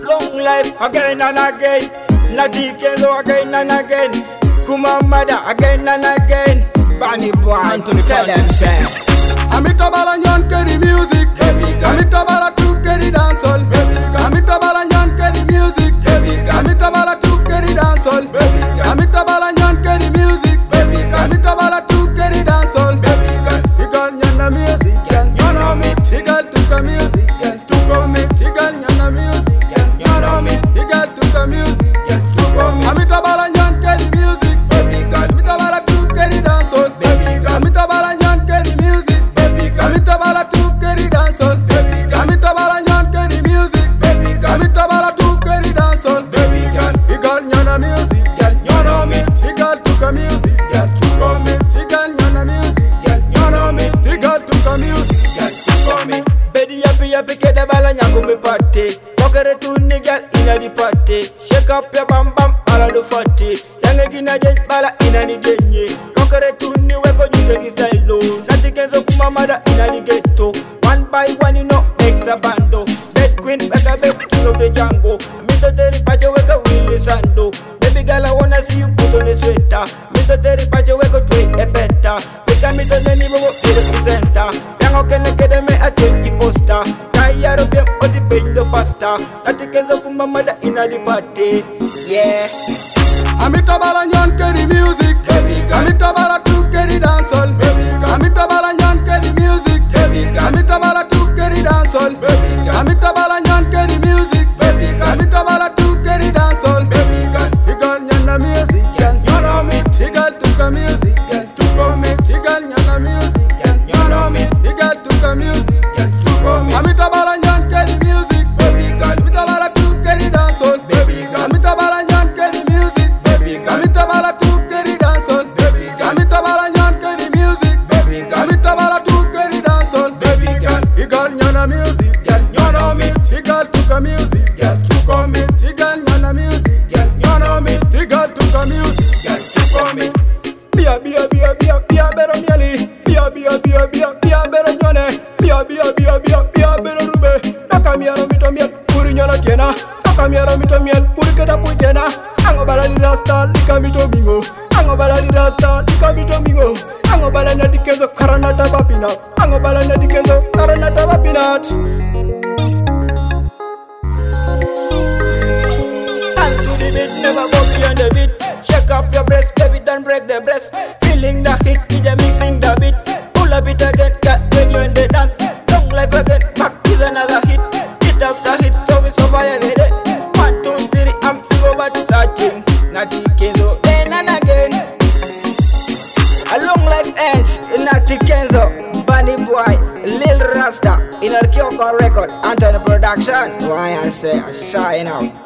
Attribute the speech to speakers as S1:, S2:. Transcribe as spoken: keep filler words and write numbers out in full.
S1: Long life again and again. Natty Kenzo again and again. Kumamada again and again. Bunny Boy, tell them say
S2: Amita Balanyon carry music. Amita Bala to carry dancehall. Amita Balanyon carry music. Amita Bala to carry dancehall. Amita Balanyon carry music. Amita Bala to carry dancehall. He got nyana music, you know me. He got to the music, to go me. He got nyana music, you know me. He got to the music, to go me. Amita Balanyon carry music. Amita Bala to carry dancehall. Amita Balanyon carry music. Amita Bala to carry dancehall. Amita Balanyon carry music. Amita Bala to carry dancehall. He got nyana music, you know me. He got to the music, to go me. He got nyana music, you know me. He got to the music, to go me.
S1: Bedi yapi yapi kede bala nyangu me party. Wakere tu nigga inna di party. Shake up your bam bam ala do fatty. Yange gina den bala inna ni denye. Wakere tu ni weko nyuse ki style low. Natty Kenzo kumamada inna di ghetto. One by one you know extra bando. Bed queen beka bed king of the jungle. Mister Terry Pache weka Willy Sando. Baby girl I wanna see you put on a sweater. Mister Terry Pache weka tweet a better. Beka mito neni bobo ilo presenter. Yango kene kede me a take poster. Kaya robe odi pendo pasta. Natty Kenzo kumamada inna di party. Yeah.
S2: Amita Balanyon carry music. Amita Bala to carry dancehall. Amita Balanyon carry music. Amita Bala to carry dancehall. Amita Balanyon carry music. Amita Bala to carry dancehall. He got nyana music, you know me. He got to the music, to go me. He got nyana music, you know me. He got to the music, to go me. Amita Balanyon carry music. Amita Bala to carry dancehall. Amita Balanyon carry music. Amita Bala to carry dancehall. Amita Balanyon carry music. Amita Bala to carry dancehall. He got nyana music, you know me. He got to the music, to go me. He got nyana music, you know me. He got to the music, to go me. Bia bia bia bia bia bero mieli. Bia bia bia bia bia bero nyone. Bia bia bia bia bia bero rube. Nakamiara mito miel puri nyona tiena. Nakamiara mito miel puri keda puitena. Ango bala di rasta lika mito bingo. Ango bala di rasta lika mito bingo. Ango bala Natty Kenzo karanata babina. Ango bala Natty Kenzo karanata babinat. Dance to the beat, never go beyond the beat. Shake up your breast, baby, don't break the breast. Feeling the hit, D J mixing the beat. Pull up it again, got when you in the dance. Long life again, back is another hit. Hit after hit, so we so violated. One, two, three, I'm to go back to searching. Natty Kenzo, again and again. A long life ends, Natty Kenzo, Bunny Boy, Lil Rasta, in our Kyoko record, Anthony Production. Why I say, sign out.